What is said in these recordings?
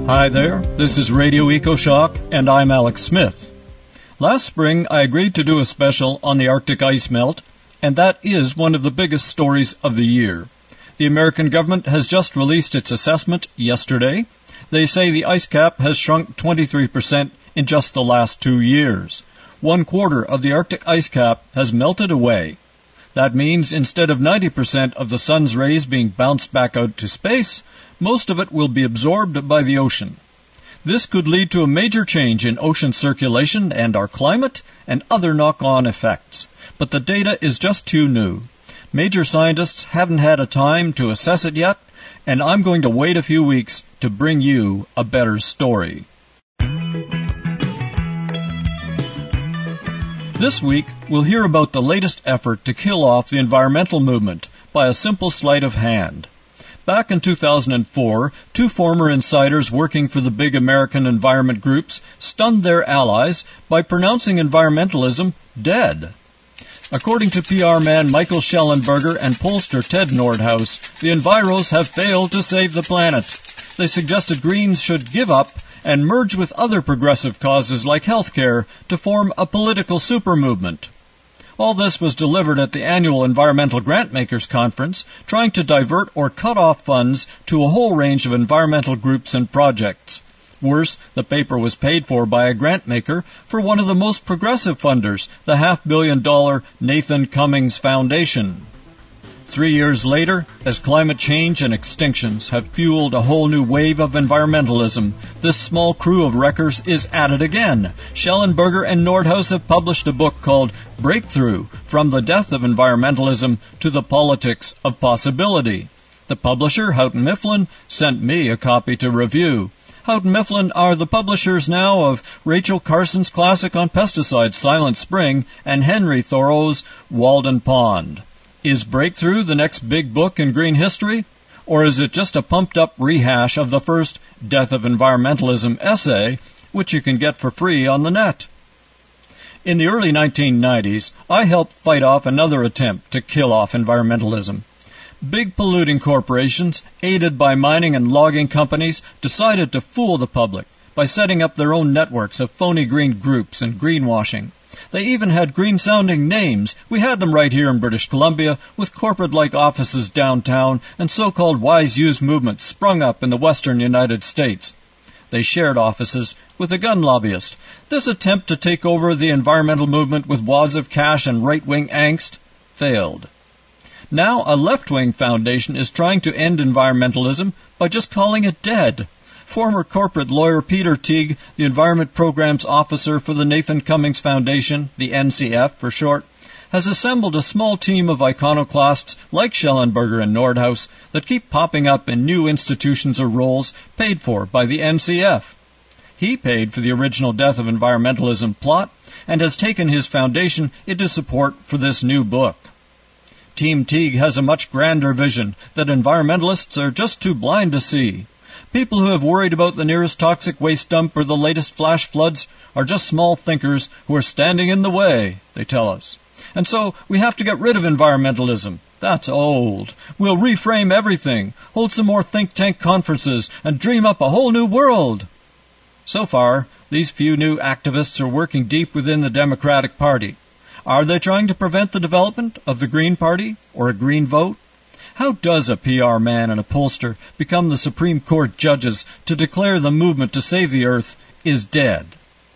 Hi there, this is Radio EcoShock, and I'm Alex Smith. Last spring, I agreed to do a special on the Arctic ice melt, and that is one of the biggest stories of the year. The American government has just released its assessment yesterday. They say the ice cap has shrunk 23% in just the last 2 years. 1/4 of the Arctic ice cap has melted away. That means instead of 90% of the sun's rays being bounced back out to space, most of it will be absorbed by the ocean. This could lead to a major change in ocean circulation and our climate and other knock-on effects. But the data is just too new. Major scientists haven't had a time to assess it yet, and I'm going to wait a few weeks to bring you a better story. This week, we'll hear about the latest effort to kill off the environmental movement by a simple sleight of hand. Back in 2004, 2 former insiders working for the big American environment groups stunned their allies by pronouncing environmentalism dead. According to PR man Michael Shellenberger and pollster Ted Nordhaus, the Enviros have failed to save the planet. They suggested Greens should give up and merge with other progressive causes like healthcare to form a political supermovement. All this was delivered at the annual Environmental Grantmakers Conference, trying to divert or cut off funds to a whole range of environmental groups and projects. Worse, the paper was paid for by a grantmaker for one of the most progressive funders, the $500 million Nathan Cummings Foundation. 3 years later, as climate change and extinctions have fueled a whole new wave of environmentalism, this small crew of wreckers is at it again. Shellenberger and Nordhaus have published a book called Breakthrough: From the Death of Environmentalism to the Politics of Possibility. The publisher, Houghton Mifflin, sent me a copy to review. Houghton Mifflin are the publishers now of Rachel Carson's classic on pesticides, Silent Spring, and Henry Thoreau's Walden Pond. Is Breakthrough the next big book in green history? Or is it just a pumped-up rehash of the first Death of Environmentalism essay, which you can get for free on the net? In the early 1990s, I helped fight off another attempt to kill off environmentalism. Big polluting corporations, aided by mining and logging companies, decided to fool the public by setting up their own networks of phony green groups and greenwashing. They even had green-sounding names. We had them right here in British Columbia, with corporate-like offices downtown and so-called wise use movements sprung up in the western United States. They shared offices with a gun lobbyist. This attempt to take over the environmental movement with wads of cash and right-wing angst failed. Now a left-wing foundation is trying to end environmentalism by just calling it dead. Former corporate lawyer Peter Teague, the Environment Programs Officer for the Nathan Cummings Foundation, the NCF for short, has assembled a small team of iconoclasts like Shellenberger and Nordhaus that keep popping up in new institutions or roles paid for by the NCF. He paid for the original Death of Environmentalism plot and has taken his foundation into support for this new book. Team Teague has a much grander vision that environmentalists are just too blind to see. People who have worried about the nearest toxic waste dump or the latest flash floods are just small thinkers who are standing in the way, they tell us. And so we have to get rid of environmentalism. That's old. We'll reframe everything, hold some more think tank conferences, and dream up a whole new world. So far, these few new activists are working deep within the Democratic Party. Are they trying to prevent the development of the Green Party or a Green vote? How does a PR man and a pollster become the Supreme Court judges to declare the movement to save the earth is dead?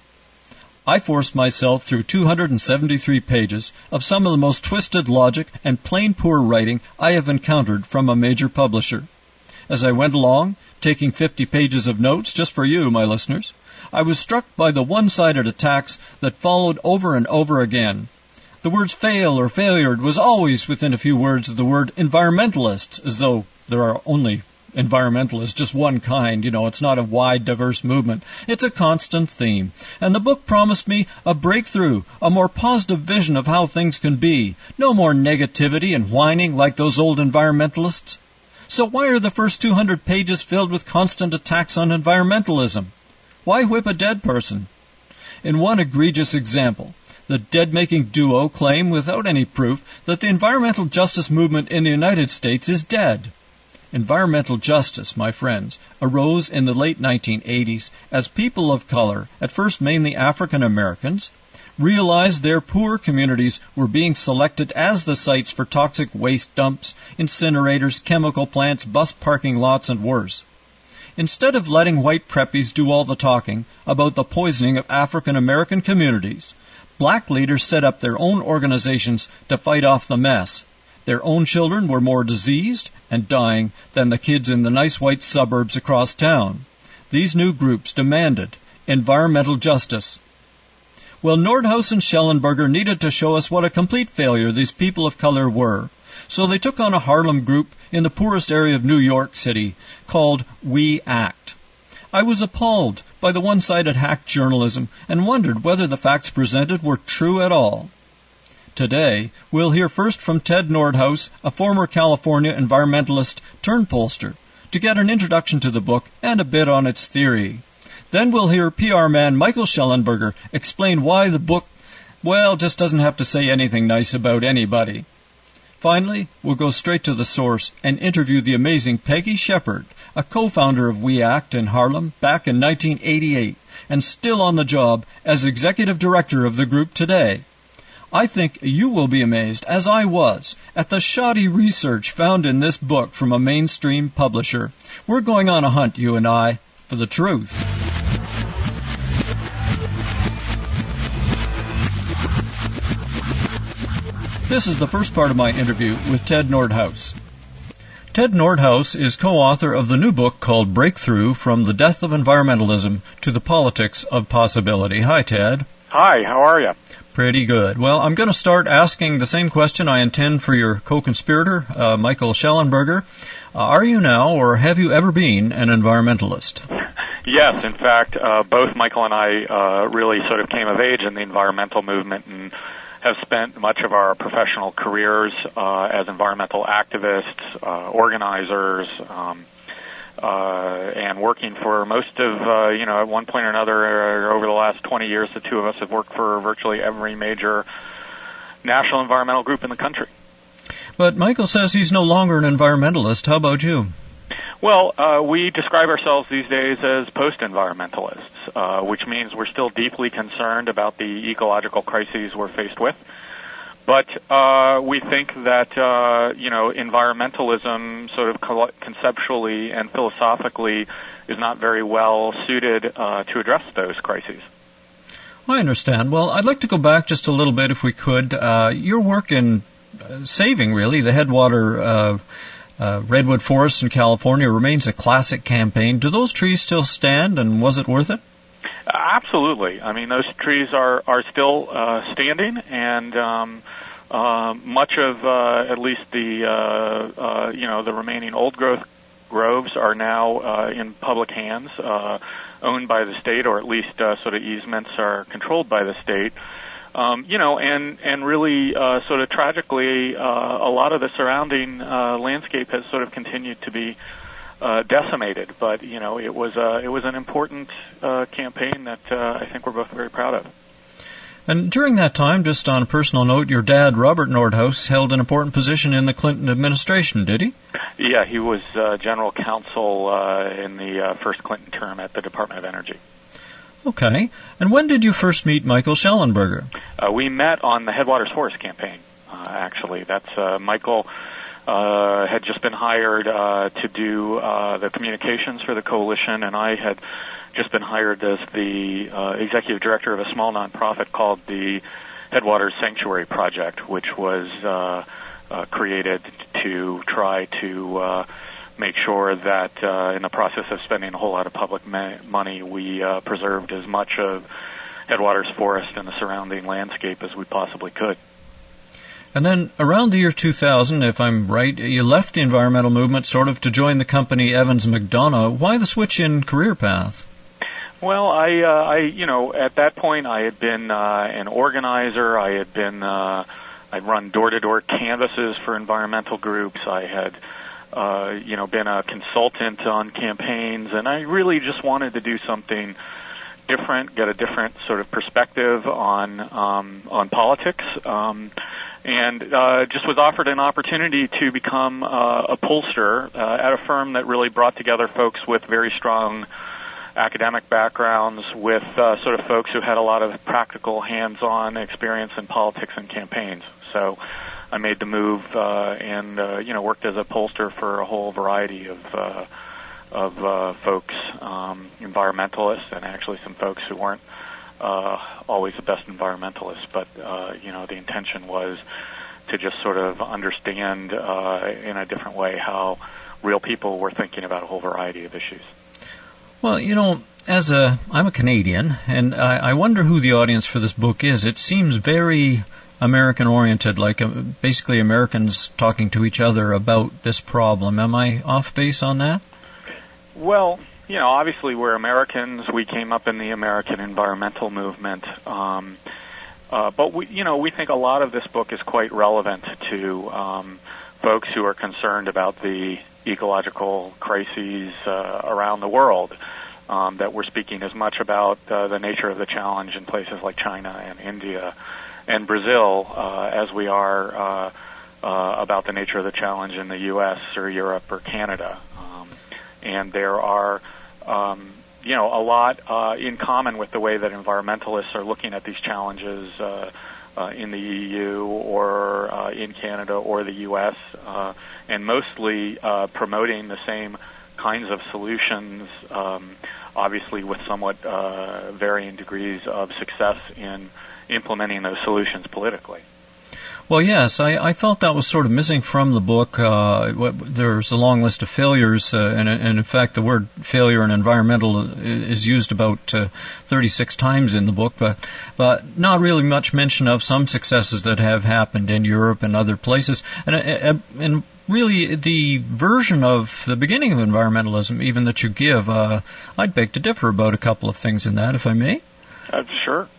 I forced myself through 273 pages of some of the most twisted logic and plain poor writing I have encountered from a major publisher. As I went along, taking 50 pages of notes just for you, my listeners, I was struck by the one-sided attacks that followed over and over again. The words fail or failured was always within a few words of the word environmentalists, as though there are only environmentalists, just one kind. It's not a wide, diverse movement. It's a constant theme. And the book promised me a breakthrough, a more positive vision of how things can be. No more negativity and whining like those old environmentalists. So why are the first 200 pages filled with constant attacks on environmentalism? Why whip a dead person? In one egregious example, the dead-making duo claim, without any proof, that the environmental justice movement in the United States is dead. Environmental justice, my friends, arose in the late 1980s as people of color, at first mainly African Americans, realized their poor communities were being selected as the sites for toxic waste dumps, incinerators, chemical plants, bus parking lots, and worse. Instead of letting white preppies do all the talking about the poisoning of African American communities, black leaders set up their own organizations to fight off the mess. Their own children were more diseased and dying than the kids in the nice white suburbs across town. These new groups demanded environmental justice. Well, Nordhaus and Schellenberger needed to show us what a complete failure these people of color were. So they took on a Harlem group in the poorest area of New York City called We Act. I was appalled by the one-sided hack journalism and wondered whether the facts presented were true at all. Today, we'll hear first from Ted Nordhaus, a former California environmentalist turned pollster, to get an introduction to the book and a bit on its theory. Then we'll hear PR man Michael Schellenberger explain why the book, just doesn't have to say anything nice about anybody. Finally, we'll go straight to the source and interview the amazing Peggy Shepard, a co-founder of We Act in Harlem back in 1988, and still on the job as executive director of the group today. I think you will be amazed, as I was, at the shoddy research found in this book from a mainstream publisher. We're going on a hunt, you and I, for the truth. This is the first part of my interview with Ted Nordhaus. Ted Nordhaus is co-author of the new book called Breakthrough: From the Death of Environmentalism to the Politics of Possibility. Hi, Ted. Hi, how are you? Pretty good. Well, I'm going to start asking the same question I intend for your co-conspirator, Michael Schellenberger. Are you now, or have you ever been, an environmentalist? Yes, in fact, both Michael and I really sort of came of age in the environmental movement and have spent much of our professional careers as environmental activists, organizers, and working for most of, at one point or another, over the last 20 years, the two of us have worked for virtually every major national environmental group in the country. But Michael says he's no longer an environmentalist. How about you? Well, we describe ourselves these days as post-environmentalists, which means we're still deeply concerned about the ecological crises we're faced with. But we think that, environmentalism sort of conceptually and philosophically is not very well suited to address those crises. I understand. Well, I'd like to go back just a little bit, if we could. Your work in saving, really, the Headwater redwood forests in California remains a classic campaign. Do those trees still stand, and was it worth it? Absolutely. I mean, those trees are still standing, and much of at least the remaining old growth groves are now in public hands, owned by the state, or at least sort of easements are controlled by the state. And really sort of tragically, a lot of the surrounding landscape has sort of continued to be decimated. But it was an important campaign that I think we're both very proud of. And during that time, just on a personal note, your dad, Robert Nordhaus, held an important position in the Clinton administration, did he? Yeah, he was general counsel in the first Clinton term at the Department of Energy. Okay. And when did you first meet Michael Schellenberger? We met on the Headwaters Forest campaign, actually. That's Michael had just been hired to do the communications for the coalition, and I had just been hired as the executive director of a small nonprofit called the Headwaters Sanctuary Project, which was created to try to make sure that in the process of spending a whole lot of public money, we preserved as much of Headwaters Forest and the surrounding landscape as we possibly could. And then around the year 2000, if I'm right, you left the environmental movement sort of to join the company Evans McDonough. Why the switch in career path? Well, I at that point I had been an organizer. I had been, I'd run door-to-door canvasses for environmental groups. I had, been a consultant on campaigns, and I really just wanted to do something different, get a different sort of perspective on politics. and just was offered an opportunity to become a pollster at a firm that really brought together folks with very strong academic backgrounds, with sort of folks who had a lot of practical, hands-on experience in politics and campaigns. So I made the move and worked as a pollster for a whole variety of folks, environmentalists, and actually some folks who weren't always the best environmentalists, but the intention was to just sort of understand in a different way how real people were thinking about a whole variety of issues. Well, I'm a Canadian, and I wonder who the audience for this book is. It seems very American-oriented, like basically Americans talking to each other about this problem. Am I off base on that? Well, obviously we're Americans. We came up in the American environmental movement. But we think a lot of this book is quite relevant to folks who are concerned about the ecological crises around the world, that we're speaking as much about the nature of the challenge in places like China and India and Brazil as we are about the nature of the challenge in the U.S. or Europe or Canada. And there are a lot in common with the way that environmentalists are looking at these challenges in the EU or in Canada or the U.S., and mostly promoting the same kinds of solutions, obviously with somewhat varying degrees of success in implementing those solutions politically. Well, yes, I felt that was sort of missing from the book. There's a long list of failures, and in fact, the word failure and environmental is used about 36 times in the book, but not really much mention of some successes that have happened in Europe and other places. And really, the version of the beginning of environmentalism, even that you give, I'd beg to differ about a couple of things in that, if I may. Sure.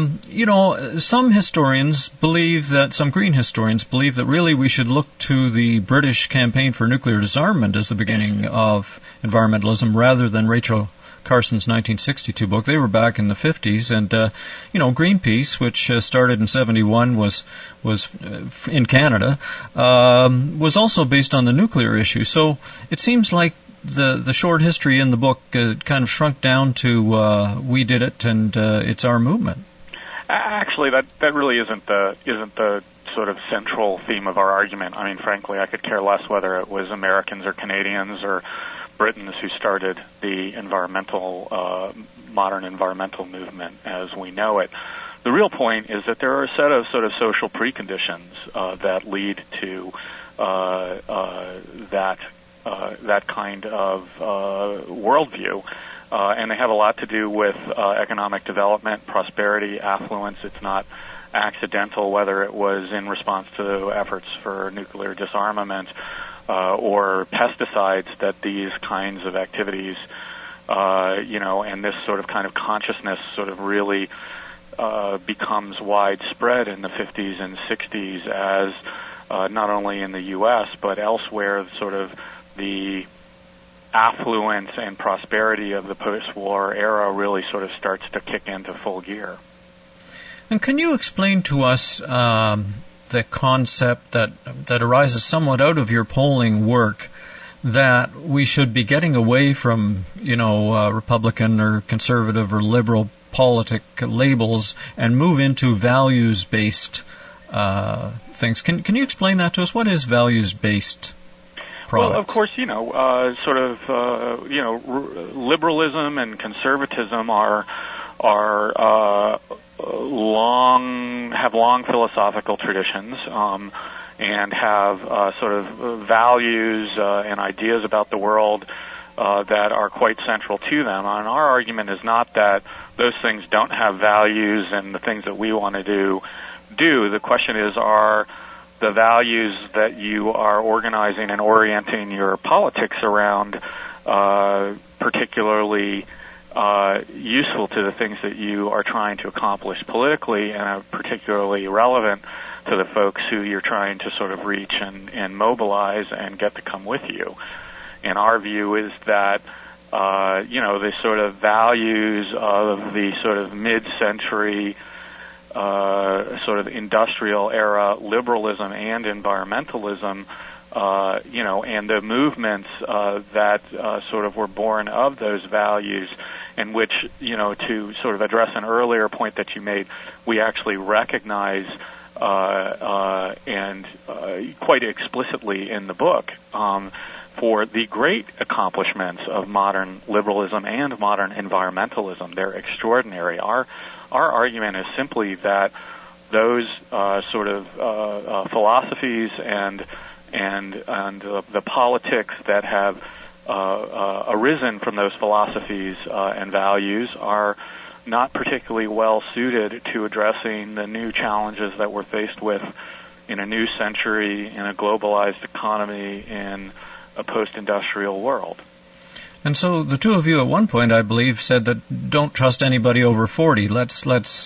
Some historians believe that, some green historians believe that really we should look to the British campaign for nuclear disarmament as the beginning of environmentalism rather than Rachel Carson's 1962 book. They were back in the 50s, and Greenpeace, which started in 71, was in Canada, was also based on the nuclear issue. So it seems like the short history in the book kind of shrunk down to we did it and it's our movement. Actually, that really isn't the sort of central theme of our argument. I mean, frankly, I could care less whether it was Americans or Canadians or Britons who started the modern environmental movement as we know it. The real point is that there are a set of sort of social preconditions that lead to that kind of worldview, and they have a lot to do with economic development, prosperity, affluence. It's not accidental whether it was in response to efforts for nuclear disarmament or pesticides that these kinds of activities, and this sort of kind of consciousness sort of really becomes widespread in the 50s and 60s as not only in the U.S. but elsewhere, sort of the affluence and prosperity of the post-war era really sort of starts to kick into full gear. And can you explain to us the concept that arises somewhat out of your polling work that we should be getting away from, Republican or conservative or liberal politic labels and move into values-based things? Can you explain that to us? What is values-based? Well, of course, liberalism and conservatism have long philosophical traditions, and have sort of values and ideas about the world that are quite central to them. And our argument is not that those things don't have values and the things that we want to do. The question is, are the values that you are organizing and orienting your politics around particularly useful to the things that you are trying to accomplish politically, and are particularly relevant to the folks who you're trying to sort of reach and mobilize and get to come with you. And our view is that the sort of values of the sort of mid-century sort of industrial era liberalism and environmentalism, and the movements that sort of were born of those values, in which, to sort of address an earlier point that you made, we actually recognize and quite explicitly in the book for the great accomplishments of modern liberalism and modern environmentalism. They're extraordinary. Our argument is simply that those sort of philosophies and the politics that have arisen from those philosophies and values are not particularly well suited to addressing the new challenges that we're faced with in a new century, in a globalized economy, in a post-industrial world. And so the two of you at one point, I believe, said that don't trust anybody over 40. Let's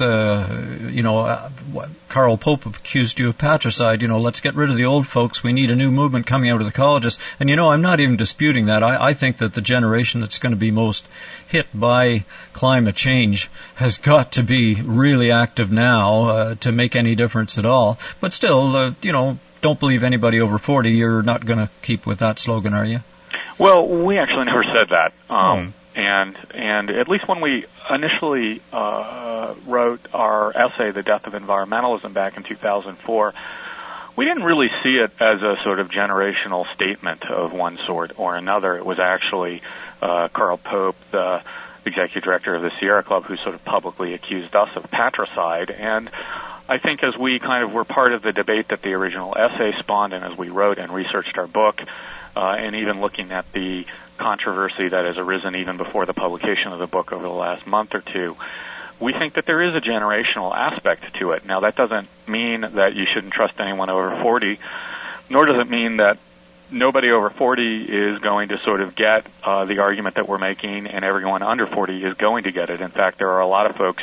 Karl Pope accused you of patricide. Let's get rid of the old folks. We need a new movement coming out of the colleges. And, I'm not even disputing that. I think that the generation that's going to be most hit by climate change has got to be really active now to make any difference at all. But still, don't believe anybody over 40. You're not going to keep with that slogan, are you? Well, we actually never said that. And at least when we initially wrote our essay, The Death of Environmentalism, back in 2004, we didn't really see it as a sort of generational statement of one sort or another. It was actually Karl Pope, the executive director of the Sierra Club, who sort of publicly accused us of patricide. And I think as we kind of were part of the debate that the original essay spawned, and as we wrote and researched our book, and even looking at the controversy that has arisen even before the publication of the book over the last month or two, we think that there is a generational aspect to it. Now, that doesn't mean that you shouldn't trust anyone over 40, nor does it mean that nobody over 40 is going to sort of get the argument that we're making, and everyone under 40 is going to get it. In fact, there are a lot of folks,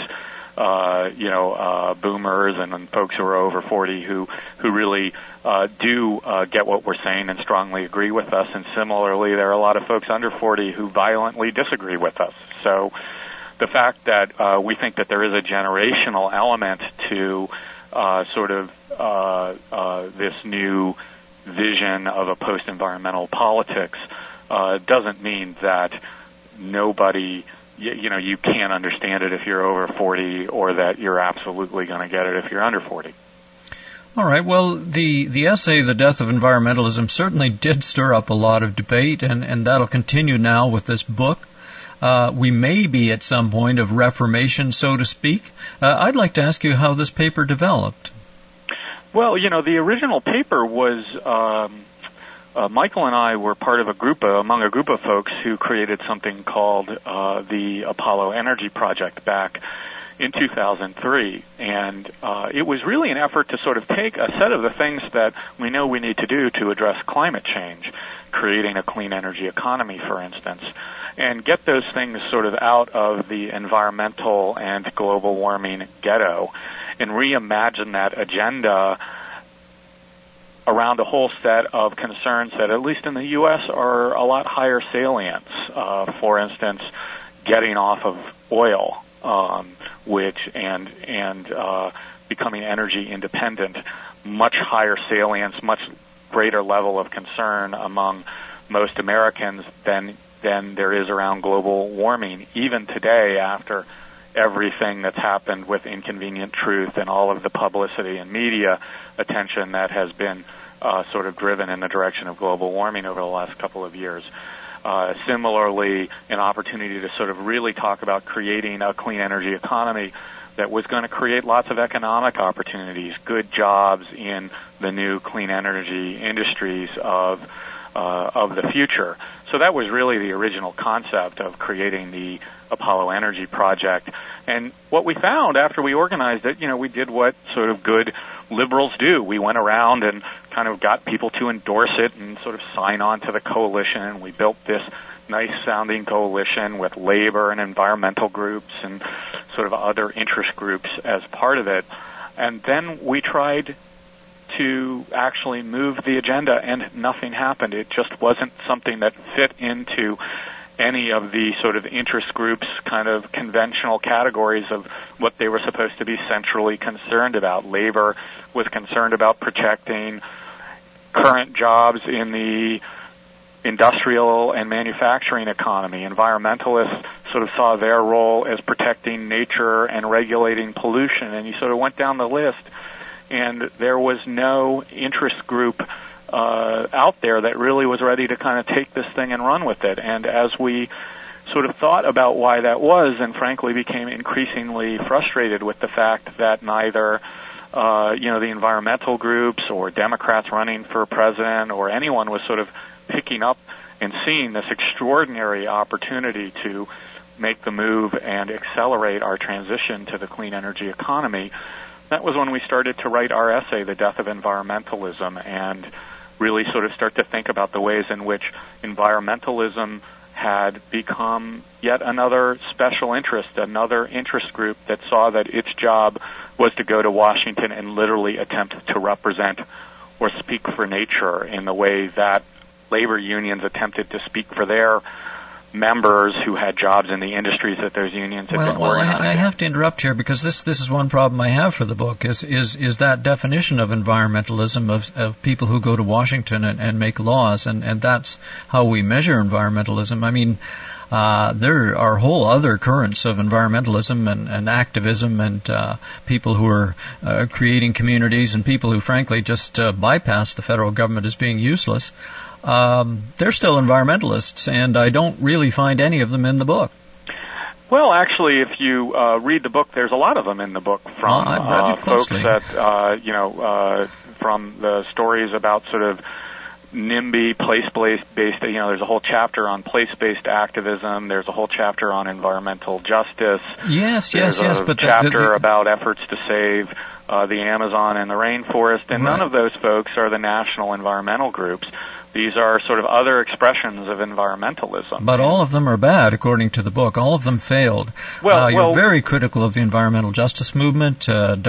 boomers and folks who are over 40 who really do get what we're saying and strongly agree with us. And similarly, there are a lot of folks under 40 who violently disagree with us. So the fact that we think that there is a generational element to this new vision of a post-environmental politics doesn't mean that nobody, you can't understand it if you're over 40, or that you're absolutely going to get it if you're under 40. All right. Well, the essay, The Death of Environmentalism, certainly did stir up a lot of debate, and that'll continue now with this book. We may be at some point of reformation, so to speak. I'd like to ask you how this paper developed. Well, the original paper was Michael and I were part of among a group of folks who created something called the Apollo Energy Project back in 2003. And it was really an effort to sort of take a set of the things that we know we need to do to address climate change, creating a clean energy economy, for instance, and get those things sort of out of the environmental and global warming ghetto and reimagine that agenda around a whole set of concerns that, at least in the U.S., are a lot higher salience. For instance, getting off of oil, and becoming energy independent, much higher salience, much greater level of concern among most Americans than there is around global warming, even today, after everything that's happened with Inconvenient Truth and all of the publicity and media attention that has been sort of driven in the direction of global warming over the last couple of years. Similarly, an opportunity to sort of really talk about creating a clean energy economy that was going to create lots of economic opportunities, good jobs in the new clean energy industries of the future. So that was really the original concept of creating the Apollo Energy Project. And what we found after we organized it, we did what sort of good liberals do. We went around and kind of got people to endorse it and sort of sign on to the coalition. And we built this nice-sounding coalition with labor and environmental groups and sort of other interest groups as part of it. And then we tried to actually move the agenda, and nothing happened. It just wasn't something that fit into any of the sort of interest groups' kind of conventional categories of what they were supposed to be centrally concerned about. Labor was concerned about protecting current jobs in the industrial and manufacturing economy. Environmentalists sort of saw their role as protecting nature and regulating pollution, and you sort of went down the list, and there was no interest group out there that really was ready to kind of take this thing and run with it. And as we sort of thought about why that was, and frankly became increasingly frustrated with the fact that neither the environmental groups or Democrats running for president or anyone was sort of picking up and seeing this extraordinary opportunity to make the move and accelerate our transition to the clean energy economy, that was when we started to write our essay, The Death of Environmentalism, and really sort of start to think about the ways in which environmentalism had become yet another special interest, another interest group that saw that its job was to go to Washington and literally attempt to represent or speak for nature in the way that labor unions attempted to speak for their members who had jobs in the industries that those unions had been organizing. I have to interrupt here because this is one problem I have for the book is that definition of environmentalism of people who go to Washington and make laws, and that's how we measure environmentalism. I mean, there are whole other currents of environmentalism and activism and people who are creating communities and people who frankly just bypass the federal government as being useless. They're still environmentalists, and I don't really find any of them in the book. Well, actually, if you read the book, there's a lot of them in the book from folks that, from the stories about sort of NIMBY, place-based, there's a whole chapter on place-based activism. There's a whole chapter on environmental justice. Yes. But chapter about efforts to save the Amazon and the rainforest, and none of those folks are the national environmental groups. These are sort of other expressions of environmentalism. But all of them are bad, according to the book. All of them failed. You're very critical of the environmental justice movement.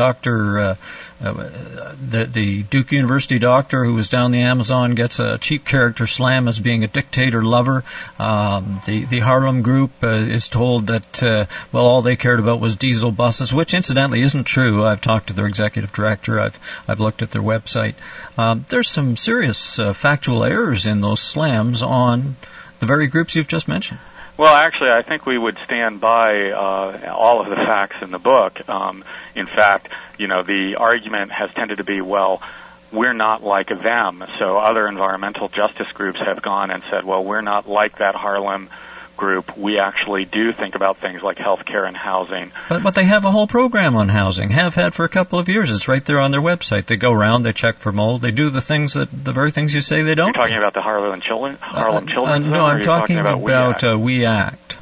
The Duke University doctor who was down the Amazon gets a cheap character slam as being a dictator lover. The Harlem Group is told that, all they cared about was diesel buses, which incidentally isn't true. I've talked to their executive director. I've looked at their website. There's some serious factual errors in those slams on the very groups you've just mentioned. Well, actually, I think we would stand by all of the facts in the book. In fact, the argument has tended to be, we're not like them. So other environmental justice groups have gone and said, we're not like that Harlem group. We actually do think about things like healthcare and housing. But they have a whole program on housing, have had for a couple of years. It's right there on their website. They go around, they check for mold, they do the very things you say they don't. You're talking about the Harlem Children's No, I'm talking about We Act.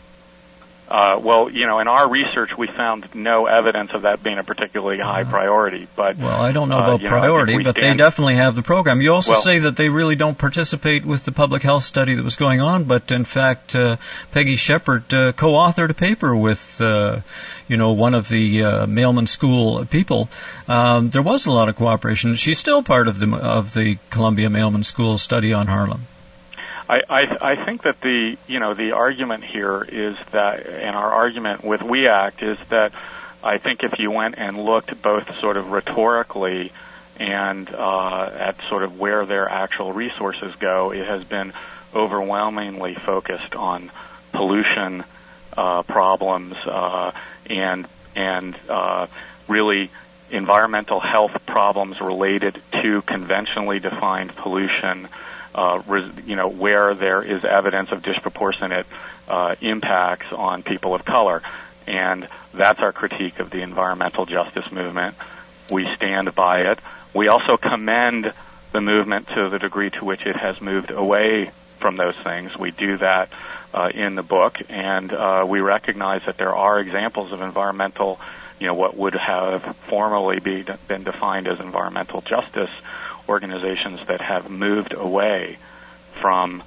In our research, we found no evidence of that being a particularly high priority. But I don't know about priority, but they definitely have the program. You also say that they really don't participate with the public health study that was going on, but in fact, Peggy Shepard co-authored a paper with, one of the Mailman School people. There was a lot of cooperation. She's still part of the Columbia Mailman School study on Harlem. I think that the argument here is that, and our argument with We Act is that I think if you went and looked both sort of rhetorically and at sort of where their actual resources go, it has been overwhelmingly focused on pollution problems and really environmental health problems related to conventionally defined pollution. Where there is evidence of disproportionate impacts on people of color. And that's our critique of the environmental justice movement. We stand by it. We also commend the movement to the degree to which it has moved away from those things. We do that in the book, and we recognize that there are examples of environmental, what would have formerly been defined as environmental justice organizations that have moved away from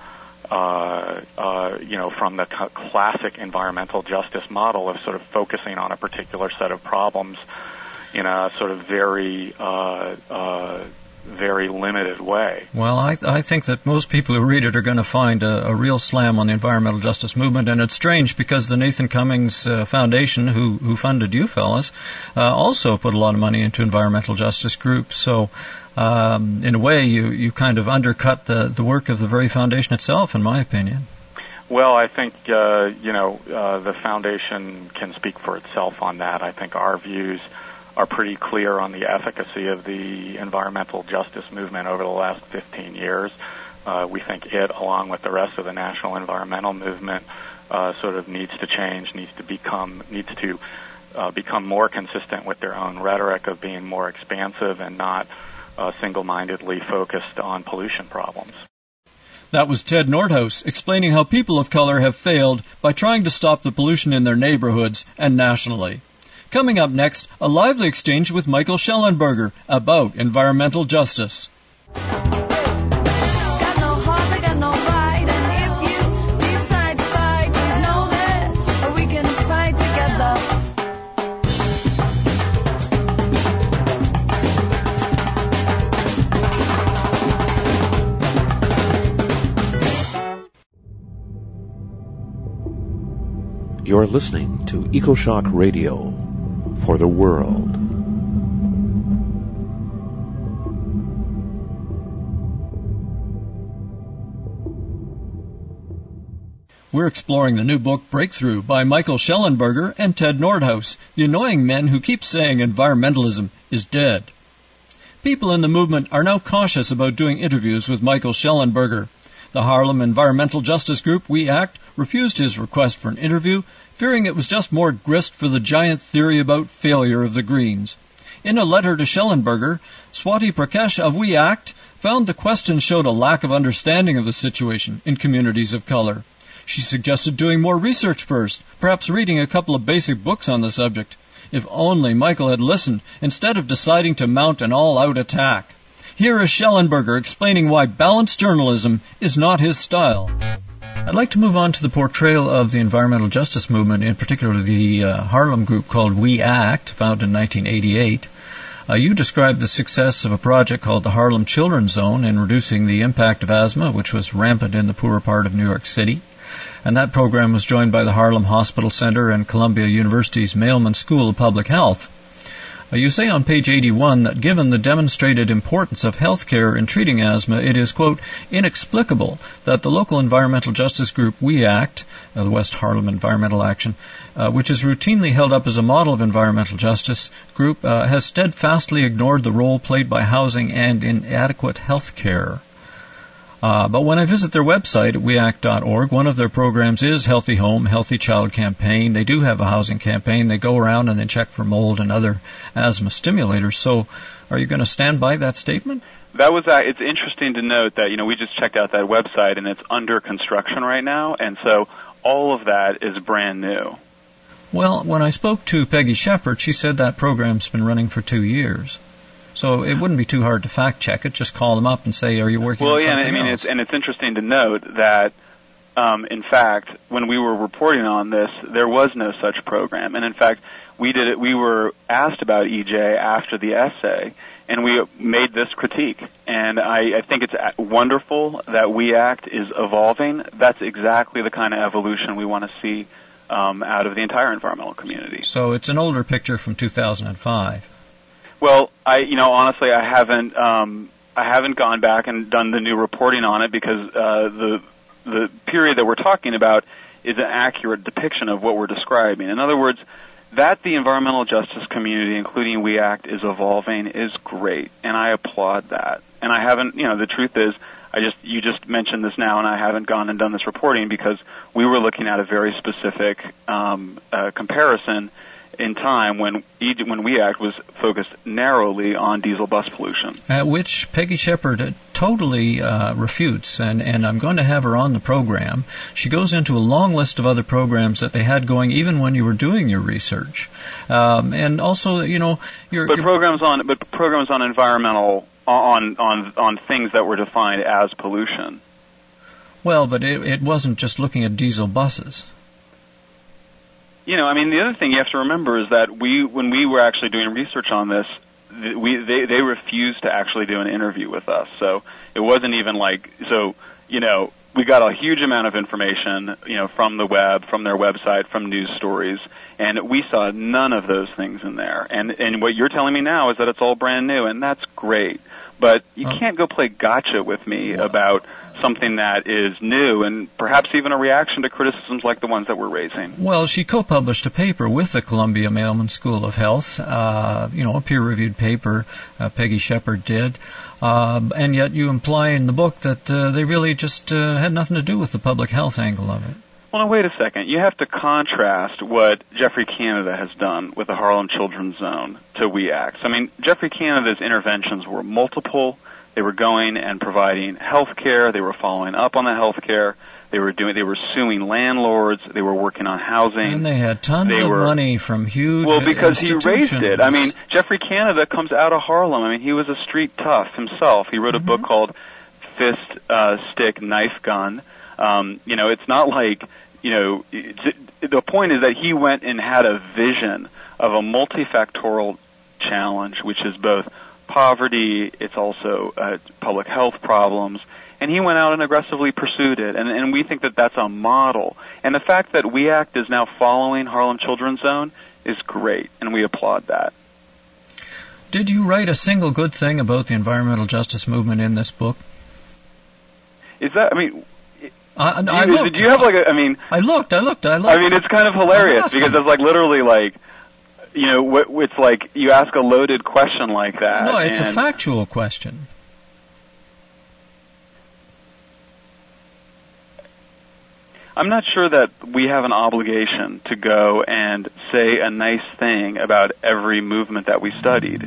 the classic environmental justice model of sort of focusing on a particular set of problems in a sort of very very limited way. Well, I think that most people who read it are going to find a real slam on the environmental justice movement, and it's strange because the Nathan Cummings Foundation, who funded you fellas, also put a lot of money into environmental justice groups. So, in a way, you kind of undercut the work of the very foundation itself, in my opinion. Well, I think, the foundation can speak for itself on that. I think our views are pretty clear on the efficacy of the environmental justice movement over the last 15 years. We think it, along with the rest of the national environmental movement, sort of needs to change, needs to become more consistent with their own rhetoric of being more expansive and not single-mindedly focused on pollution problems. That was Ted Nordhaus explaining how people of color have failed by trying to stop the pollution in their neighborhoods and nationally. Coming up next, a lively exchange with Michael Schellenberger about environmental justice. You're listening to EcoShock Radio for the world. We're exploring the new book Breakthrough by Michael Schellenberger and Ted Nordhaus, the annoying men who keep saying environmentalism is dead. People in the movement are now cautious about doing interviews with Michael Schellenberger. The Harlem Environmental Justice Group, We Act, refused his request for an interview, fearing it was just more grist for the giant theory about failure of the Greens. In a letter to Schellenberger, Swati Prakash of We Act found the questions showed a lack of understanding of the situation in communities of color. She suggested doing more research first, perhaps reading a couple of basic books on the subject. If only Michael had listened, instead of deciding to mount an all-out attack. Here is Schellenberger explaining why balanced journalism is not his style. I'd like to move on to the portrayal of the environmental justice movement, in particular the Harlem group called We Act, founded in 1988. You described the success of a project called the Harlem Children's Zone in reducing the impact of asthma, which was rampant in the poorer part of New York City. And that program was joined by the Harlem Hospital Center and Columbia University's Mailman School of Public Health. You say on page 81 that given the demonstrated importance of health care in treating asthma, it is, quote, inexplicable that the local environmental justice group We Act, the West Harlem Environmental Action, which is routinely held up as a model of environmental justice group, has steadfastly ignored the role played by housing and inadequate health care. But when I visit their website at weact.org, one of their programs is Healthy Home, Healthy Child Campaign. They do have a housing campaign. They go around and they check for mold and other asthma stimulators. So are you going to stand by that statement? It's interesting to note that, we just checked out that website and it's under construction right now. And so all of that is brand new. Well, when I spoke to Peggy Shepard, she said that program's been running for 2 years. So it wouldn't be too hard to fact check it. Just call them up and say, "Are you working on something else?" It's interesting to note that, in fact, when we were reporting on this, there was no such program. And in fact, we were asked about EJ after the essay, and we made this critique. And I think it's wonderful that We Act is evolving. That's exactly the kind of evolution we want to see out of the entire environmental community. So it's an older picture from 2005. Well, honestly, I haven't gone back and done the new reporting on it because the period that we're talking about is an accurate depiction of what we're describing. In other words, that the environmental justice community, including We Act, is evolving is great, and I applaud that. And I haven't, the truth is, you just mentioned this now, and I haven't gone and done this reporting because we were looking at a very specific comparison in time when We Act was focused narrowly on diesel bus pollution. Which Peggy Shepard totally refutes, and I'm going to have her on the program. She goes into a long list of other programs that they had going even when you were doing your research. And also, programs on environmental, on things that were defined as pollution. Well, but it wasn't just looking at diesel buses. The other thing you have to remember is that when we were actually doing research on this, they refused to actually do an interview with us. So it wasn't even like, so, you know, we got a huge amount of information, you know, from the web, from their website, from news stories, and we saw none of those things in there. And what you're telling me now is that it's all brand new, and that's great. But you can't go play gotcha with me about something that is new and perhaps even a reaction to criticisms like the ones that we're raising. Well, she co-published a paper with the Columbia Mailman School of Health, a peer-reviewed paper, Peggy Shepard did, and yet you imply in the book that they really just had nothing to do with the public health angle of it. Well, now, wait a second. You have to contrast what Geoffrey Canada has done with the Harlem Children's Zone to We Act. I mean, Geoffrey Canada's interventions were multiple. They were going and providing health care. They were following up on the health care. They were suing landlords. They were working on housing. And they had tons of money from huge because he raised it. I mean, Geoffrey Canada comes out of Harlem. I mean, he was a street tough himself. He wrote a book called Fist, Stick, Knife, Gun. It's not like, the point is that he went and had a vision of a multifactorial challenge, which is both poverty, it's also public health problems, and he went out and aggressively pursued it, and we think that that's a model. And the fact that We Act is now following Harlem Children's Zone is great, and we applaud that. Did you write a single good thing about the environmental justice movement in this book? Is that, I mean... I looked. Did you have like a, I mean... I looked. I mean, it's kind of hilarious, because it's like literally like, it's like you ask a loaded question like that. No, it's a factual question. I'm not sure that we have an obligation to go and say a nice thing about every movement that we studied.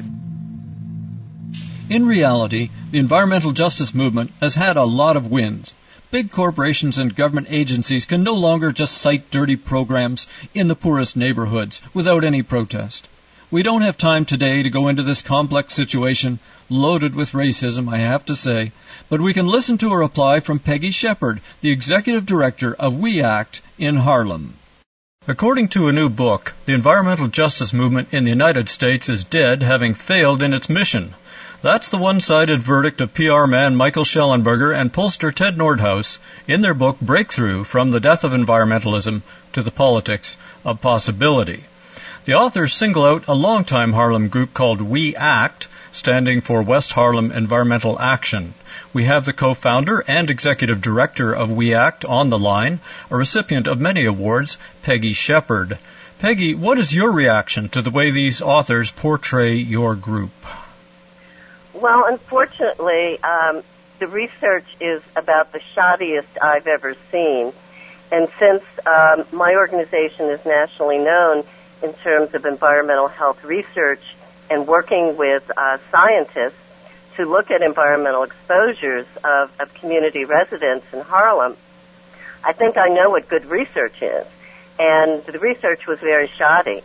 In reality, the environmental justice movement has had a lot of wins. Big corporations and government agencies can no longer just cite dirty programs in the poorest neighborhoods without any protest. We don't have time today to go into this complex situation, loaded with racism, I have to say, but we can listen to a reply from Peggy Shepard, the executive director of We Act in Harlem. According to a new book, the environmental justice movement in the United States is dead, having failed in its mission. That's the one-sided verdict of PR man Michael Schellenberger and pollster Ted Nordhaus in their book Breakthrough: From the Death of Environmentalism to the Politics of Possibility. The authors single out a longtime Harlem group called We Act, standing for West Harlem Environmental Action. We have the co-founder and executive director of We Act on the line, a recipient of many awards, Peggy Shepard. Peggy, what is your reaction to the way these authors portray your group? Well, unfortunately, the research is about the shoddiest I've ever seen. And since my organization is nationally known in terms of environmental health research and working with scientists to look at environmental exposures of community residents in Harlem, I think I know what good research is. And the research was very shoddy.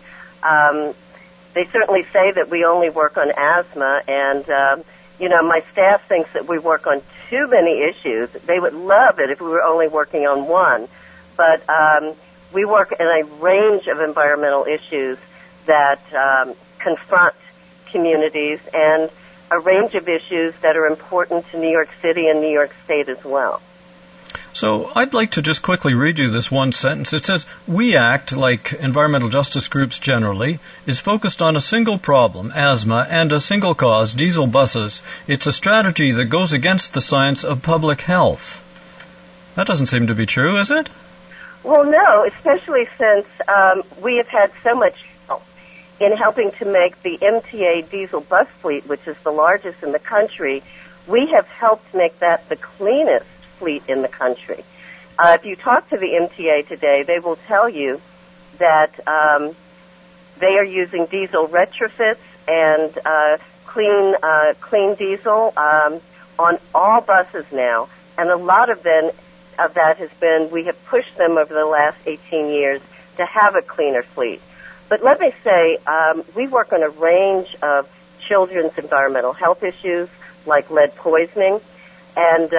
They certainly say that we only work on asthma, and, my staff thinks that we work on too many issues. They would love it if we were only working on one. But we work in a range of environmental issues that confront communities and a range of issues that are important to New York City and New York State as well. So I'd like to just quickly read you this one sentence. It says, We Act, like environmental justice groups generally, is focused on a single problem, asthma, and a single cause, diesel buses. It's a strategy that goes against the science of public health. That doesn't seem to be true, is it? Well, no, especially since we have had so much help in helping to make the MTA diesel bus fleet, which is the largest in the country. We have helped make that the cleanest fleet in the country. If you talk to the MTA today, they will tell you that they are using diesel retrofits and clean diesel on all buses now, and a lot of that has been, we have pushed them over the last 18 years to have a cleaner fleet. But let me say, we work on a range of children's environmental health issues like lead poisoning, and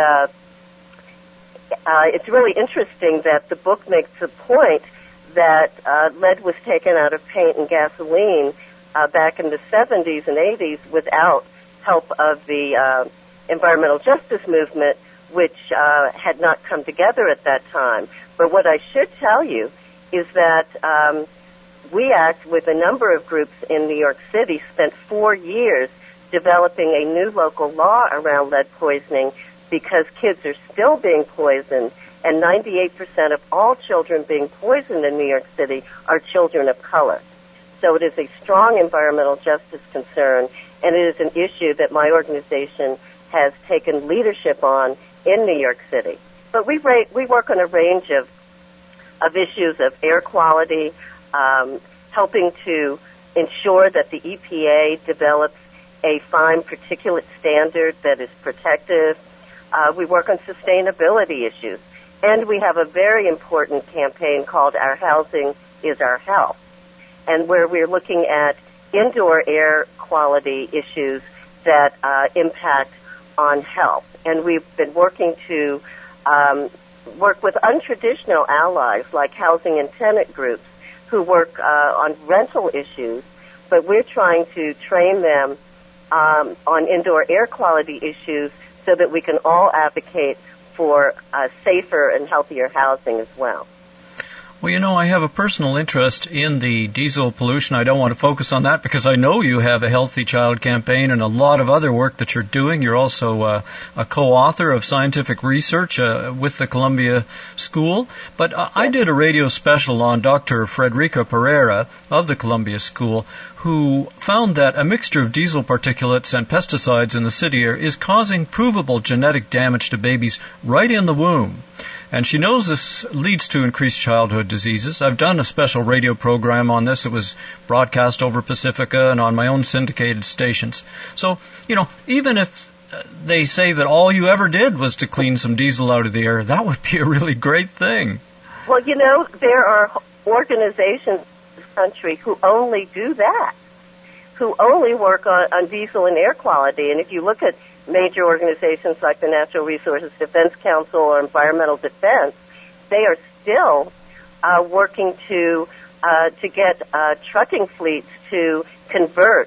it's really interesting that the book makes the point that lead was taken out of paint and gasoline back in the 70s and 80s without help of the environmental justice movement, which had not come together at that time. But what I should tell you is that we act with a number of groups in New York City, spent 4 years developing a new local law around lead poisoning because kids are still being poisoned, and 98% of all children being poisoned in New York City are children of color. So it is a strong environmental justice concern, and it is an issue that my organization has taken leadership on in New York City. But we work on a range of issues of air quality, helping to ensure that the EPA develops a fine particulate standard that is protective. We work on sustainability issues. And we have a very important campaign called Our Housing is Our Health, and where we're looking at indoor air quality issues that impact on health. And we've been working to work with untraditional allies like housing and tenant groups who work on rental issues, but we're trying to train them on indoor air quality issues so that we can all advocate for safer and healthier housing as well. Well, you know, I have a personal interest in the diesel pollution. I don't want to focus on that because I know you have a Healthy Child campaign and a lot of other work that you're doing. You're also a co-author of scientific research with the Columbia School. But I did a radio special on Dr. Frederica Pereira of the Columbia School, who found that a mixture of diesel particulates and pesticides in the city air is causing provable genetic damage to babies right in the womb. And she knows this leads to increased childhood diseases. I've done a special radio program on this. It was broadcast over Pacifica and on my own syndicated stations. So, you know, even if they say that all you ever did was to clean some diesel out of the air, that would be a really great thing. Well, you know, there are organizations in this country who only do that, who only work on diesel and air quality. And if you look at major organizations like the Natural Resources Defense Council or Environmental Defense, they are still working to get trucking fleets to convert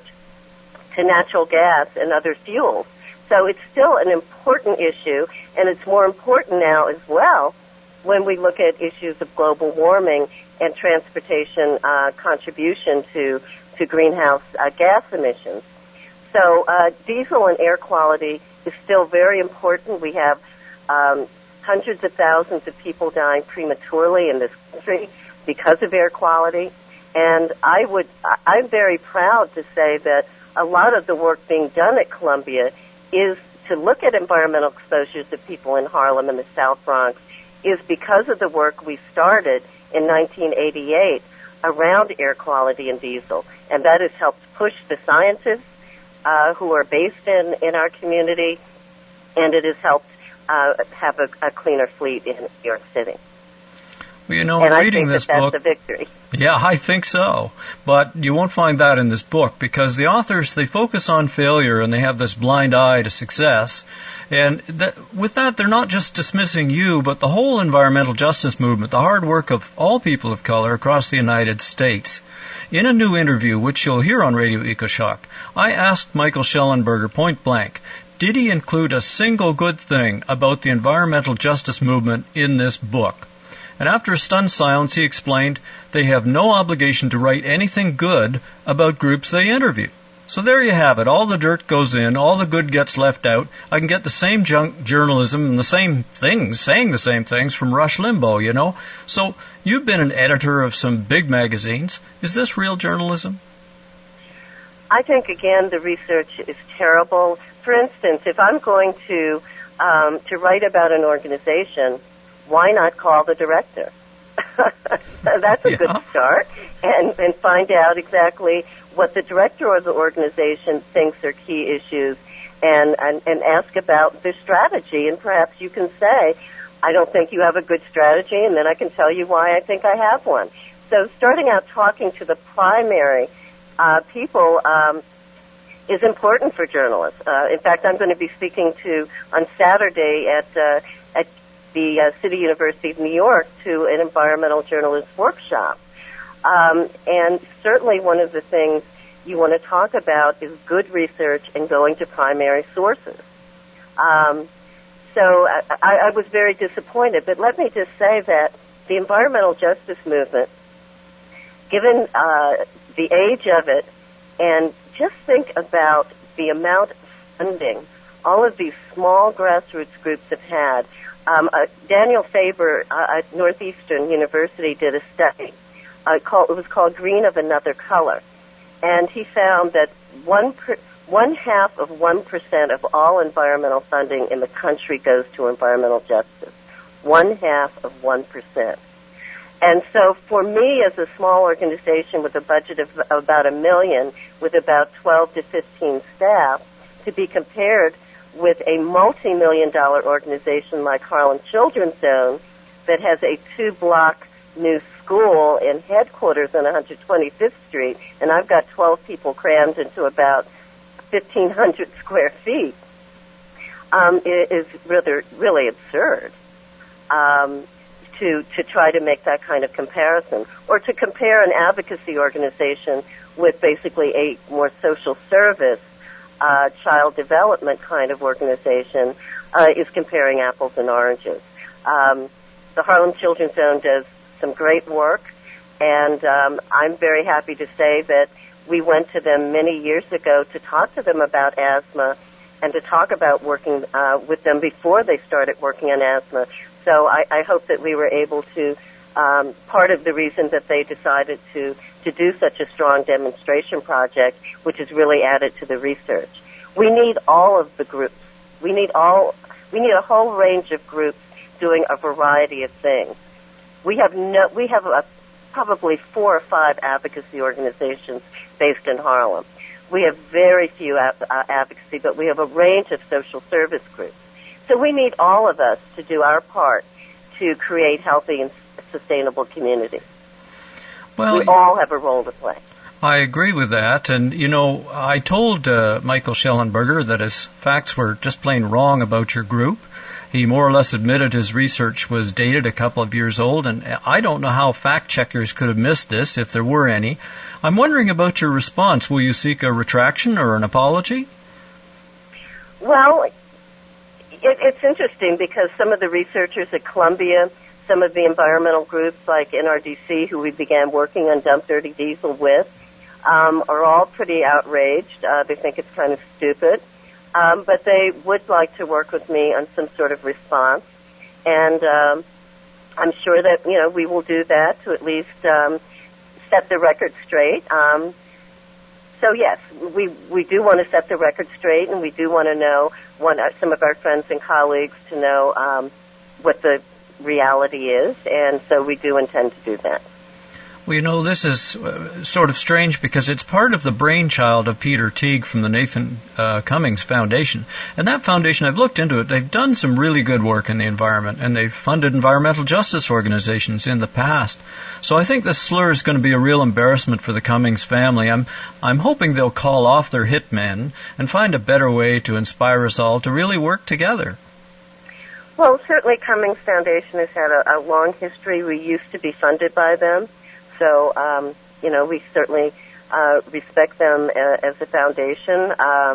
to natural gas and other fuels. So it's still an important issue, and it's more important now as well when we look at issues of global warming and transportation contribution to greenhouse gas emissions. So diesel and air quality is still very important. We have hundreds of thousands of people dying prematurely in this country because of air quality. And I'm very proud to say that a lot of the work being done at Columbia is to look at environmental exposures of people in Harlem and the South Bronx is because of the work we started in 1988 around air quality and diesel. And that has helped push the scientists who are based in our community, and it has helped have a cleaner fleet in New York City. Well, you know, and reading this book, that's a victory. Yeah, I think so. But you won't find that in this book because the authors, they focus on failure and they have this blind eye to success. And with that, they're not just dismissing you, but the whole environmental justice movement, the hard work of all people of color across the United States. In a new interview, which you'll hear on Radio EcoShock, I asked Michael Schellenberger point blank, did he include a single good thing about the environmental justice movement in this book? And after a stunned silence, he explained they have no obligation to write anything good about groups they interview. So there you have it. All the dirt goes in, all the good gets left out. I can get the same junk journalism and the same things, saying the same things from Rush Limbaugh, you know. So you've been an editor of some big magazines. Is this real journalism? I think, again, the research is terrible. For instance, if I'm going to write about an organization, why not call the director? That's a good start, and find out exactly what the director of the organization thinks are key issues, and ask about their strategy. And perhaps you can say, I don't think you have a good strategy, and then I can tell you why I think I have one. So starting out talking to the primary people is important for journalists. In fact, I'm going to be speaking on Saturday at the City University of New York to an environmental journalist workshop. And certainly one of the things you want to talk about is good research and going to primary sources. So I was very disappointed, but let me just say that the environmental justice movement, given the age of it, and just think about the amount of funding all of these small grassroots groups have had. Daniel Faber at Northeastern University did a study. It was called Green of Another Color. And he found that 1/2% of all environmental funding in the country goes to environmental justice. 1/2%. And so for me, as a small organization with a budget of about $1 million, with about 12 to 15 staff, to be compared with a multi-million-dollar organization like Harlem Children's Zone that has a 2-block new school in headquarters on 125th Street, and I've got 12 people crammed into about 1,500 square feet, it is really absurd to try to make that kind of comparison, or to compare an advocacy organization with basically a more social service child development kind of organization is comparing apples and oranges. The Harlem Children's Zone does some great work, and I'm very happy to say that we went to them many years ago to talk to them about asthma and to talk about working with them before they started working on asthma. So I hope that we were able to, part of the reason that they decided to do such a strong demonstration project, which has really added to the research. We need all of the groups. We need a whole range of groups doing a variety of things. We have probably 4 or 5 advocacy organizations based in Harlem. We have very few advocacy, but we have a range of social service groups. So we need all of us to do our part to create healthy and sustainable communities. Well, we all have a role to play. I agree with that. And, I told Michael Schellenberger that his facts were just plain wrong about your group. He more or less admitted his research was dated a couple of years old, and I don't know how fact-checkers could have missed this, if there were any. I'm wondering about your response. Will you seek a retraction or an apology? Well, it's interesting because some of the researchers at Columbia, some of the environmental groups like NRDC, who we began working on Dump Dirty Diesel with, are all pretty outraged. They think it's kind of stupid. But they would like to work with me on some sort of response. And I'm sure that, we will do that to at least set the record straight. So, yes, we do want to set the record straight, and we do want to know, some of our friends and colleagues to know what the reality is, and so we do intend to do that. Well, this is sort of strange because it's part of the brainchild of Peter Teague from the Nathan Cummings Foundation. And that foundation, I've looked into it, they've done some really good work in the environment, and they've funded environmental justice organizations in the past. So I think this slur is going to be a real embarrassment for the Cummings family. I'm hoping they'll call off their hitmen and find a better way to inspire us all to really work together. Well, certainly Cummings Foundation has had a long history. We used to be funded by them. So, we certainly respect them as a foundation.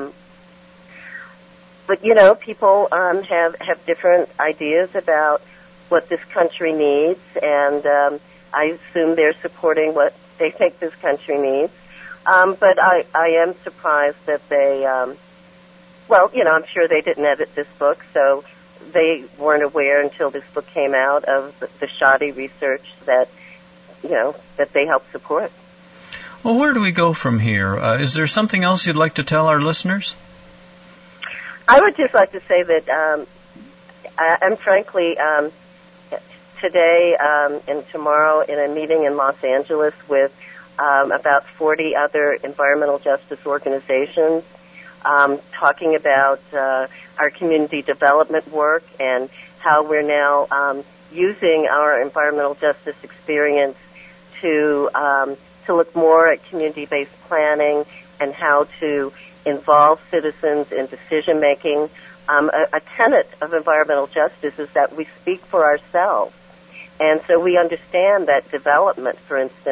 But, people have different ideas about what this country needs, and I assume they're supporting what they think this country needs. But I am surprised that they, I'm sure they didn't edit this book, so they weren't aware until this book came out of the shoddy research that they help support. Well, where do we go from here? Is there something else you'd like to tell our listeners? I would just like to say that I'm frankly today and tomorrow in a meeting in Los Angeles with about 40 other environmental justice organizations talking about our community development work and how we're now using our environmental justice experience to look more at community-based planning and how to involve citizens in decision-making. A tenet of environmental justice is that we speak for ourselves. And so we understand that development, for instance,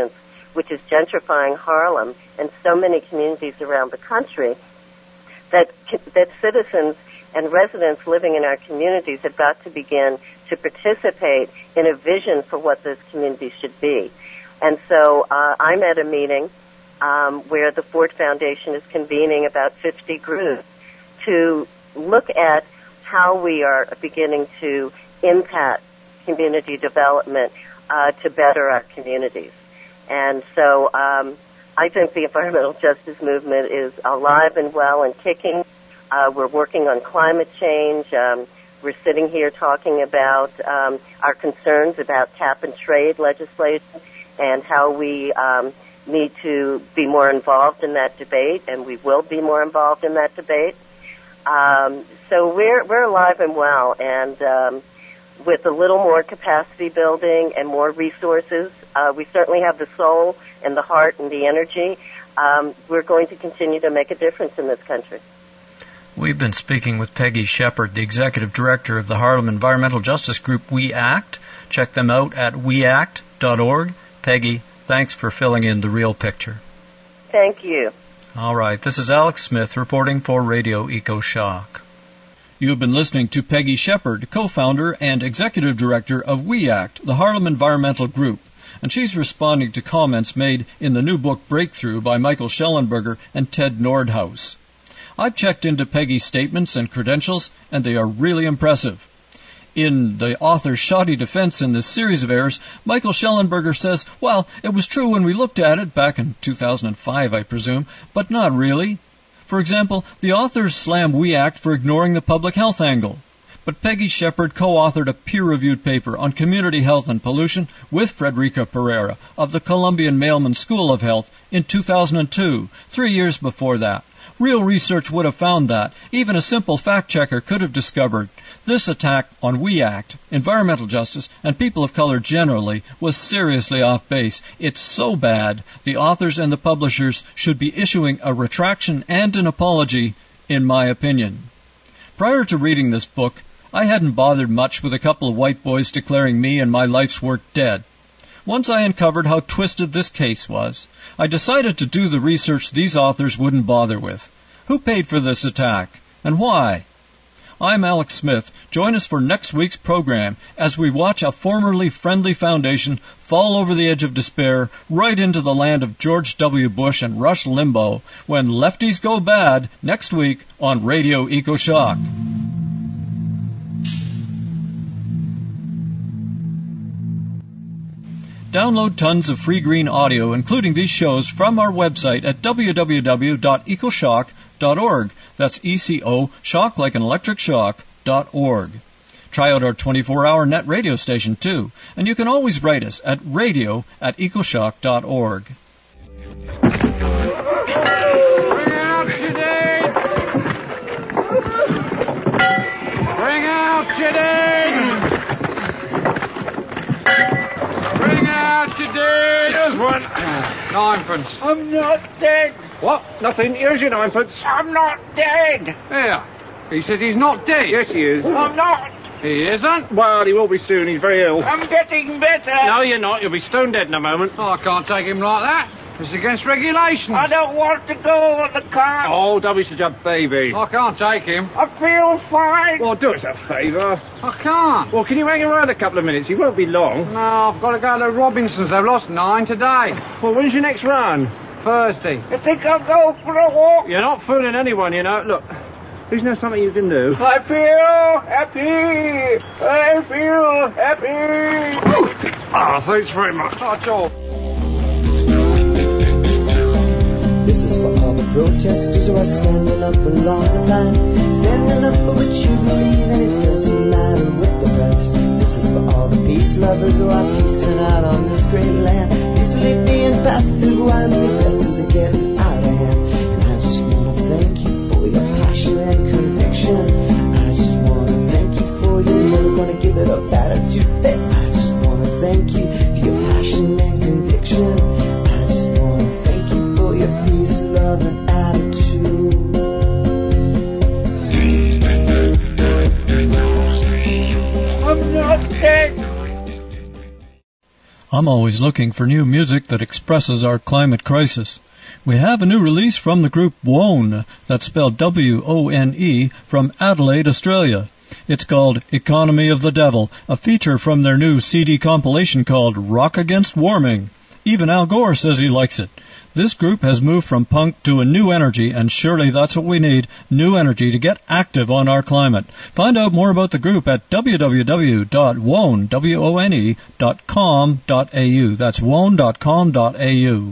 which is gentrifying Harlem and so many communities around the country, that citizens and residents living in our communities have got to begin to participate in a vision for what those communities should be. And so I'm at a meeting where the Ford Foundation is convening about 50 groups to look at how we are beginning to impact community development to better our communities. And so I think the environmental justice movement is alive and well and kicking. We're working on climate change. We're sitting here talking about our concerns about cap-and-trade legislation and how we need to be more involved in that debate, and we will be more involved in that debate. So we're alive and well, and with a little more capacity building and more resources, we certainly have the soul and the heart and the energy. We're going to continue to make a difference in this country. We've been speaking with Peggy Shepard, the Executive Director of the Harlem Environmental Justice Group, We Act. Check them out at weact.org. Peggy, thanks for filling in the real picture. Thank you. All right, this is Alex Smith reporting for Radio EcoShock. You have been listening to Peggy Shepard, co-founder and Executive Director of We Act, the Harlem Environmental Group, and she's responding to comments made in the new book Breakthrough by Michael Schellenberger and Ted Nordhaus. I've checked into Peggy's statements and credentials, and they are really impressive. In the author's shoddy defense in this series of errors, Michael Schellenberger says, well, it was true when we looked at it, back in 2005, I presume, but not really. For example, the authors slam We Act for ignoring the public health angle. But Peggy Shepard co-authored a peer-reviewed paper on community health and pollution with Frederica Pereira of the Columbian Mailman School of Health in 2002, 3 years before that. Real research would have found that. Even a simple fact-checker could have discovered this attack on We Act, environmental justice, and people of color generally was seriously off base. It's so bad, the authors and the publishers should be issuing a retraction and an apology, in my opinion. Prior to reading this book, I hadn't bothered much with a couple of white boys declaring me and my life's work dead. Once I uncovered how twisted this case was, I decided to do the research these authors wouldn't bother with. Who paid for this attack, and why? I'm Alex Smith. Join us for next week's program as we watch a formerly friendly foundation fall over the edge of despair right into the land of George W. Bush and Rush Limbaugh when lefties go bad next week on Radio EcoShock. Download tons of free green audio, including these shows, from our website at www.ecoshock.org. That's ECO, shock like an electric shock.org. Try out our 24-hour net radio station, too. And you can always write us at radio@ecoshock.org. Bring out your dead! Bring out your dead! Here's one. Ninepence. I'm not dead. What? Nothing. Here's your ninepence. I'm not dead. Here. He says he's not dead. Yes, he is. I'm not. He isn't. Well, he will be soon. He's very ill. I'm getting better. No, you're not. You'll be stone dead in a moment. Oh, I can't take him like that. It's against regulations. I don't want to go on the car. Oh, don't be such a baby. I can't take him. I feel fine. Well, do us a favour. I can't. Well, can you hang around a couple of minutes? He won't be long. No, I've got to go to Robinson's. They've lost 9 today. Well, when's your next run? Thursday. You think I'll go for a walk? You're not fooling anyone, you know. Look, isn't there something you can do? I feel happy. I feel happy. Oh, thanks very much. Not at all. This is for all the protesters who are standing up along the line, standing up for what you believe, and it doesn't matter what the price. This is for all the peace lovers who are peacing out on this great land, peacefully being passive while the oppressors are getting out of hand. And I just want to thank you for your passion and conviction. I just want to thank you for your never gonna give it up attitude. Hey, I just want to thank you for your passion and conviction. Your peace, love, and attitude. I'm not dead. I'm always looking for new music that expresses our climate crisis. We have a new release from the group WONE, that's spelled W-O-N-E, from Adelaide, Australia. It's called Economy of the Devil, a feature from their new CD compilation called Rock Against Warming. Even Al Gore says he likes it. This group has moved from punk to a new energy, and surely that's what we need, new energy to get active on our climate. Find out more about the group at www.wone.com.au. That's wone.com.au.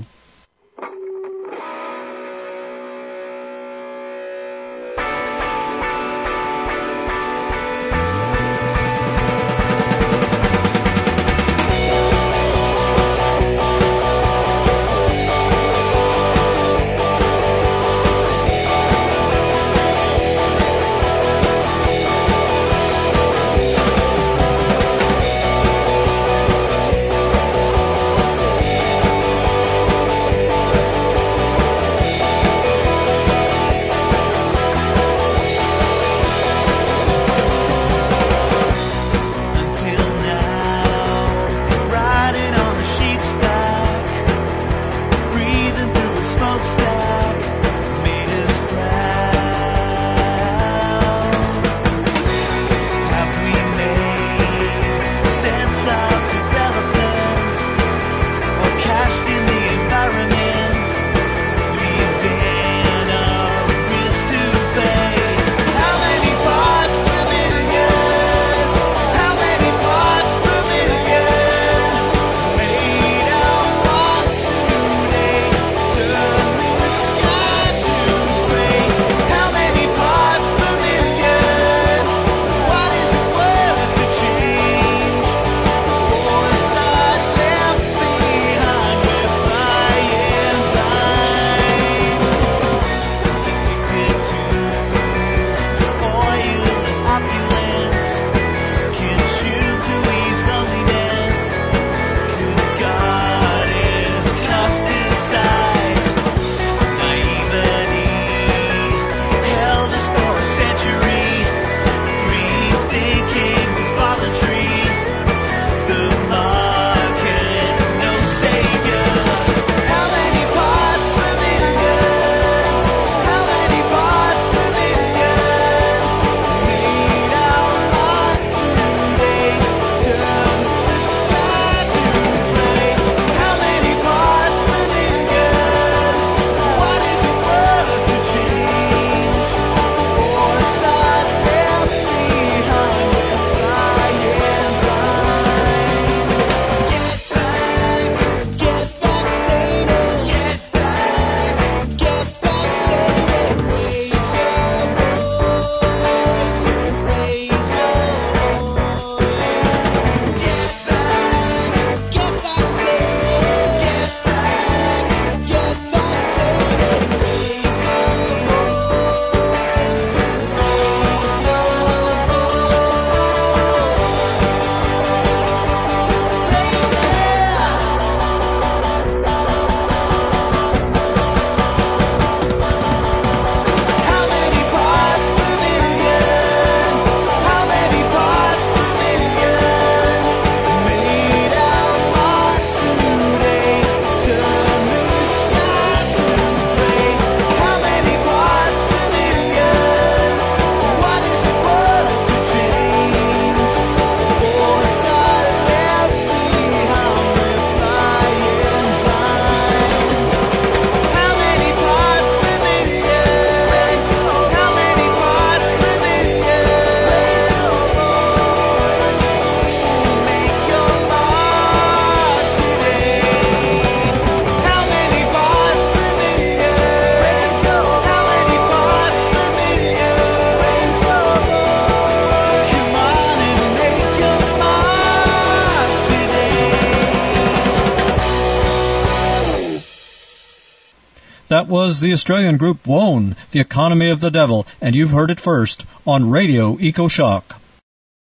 That was the Australian group WONE, The Economy of the Devil, and you've heard it first on Radio EcoShock.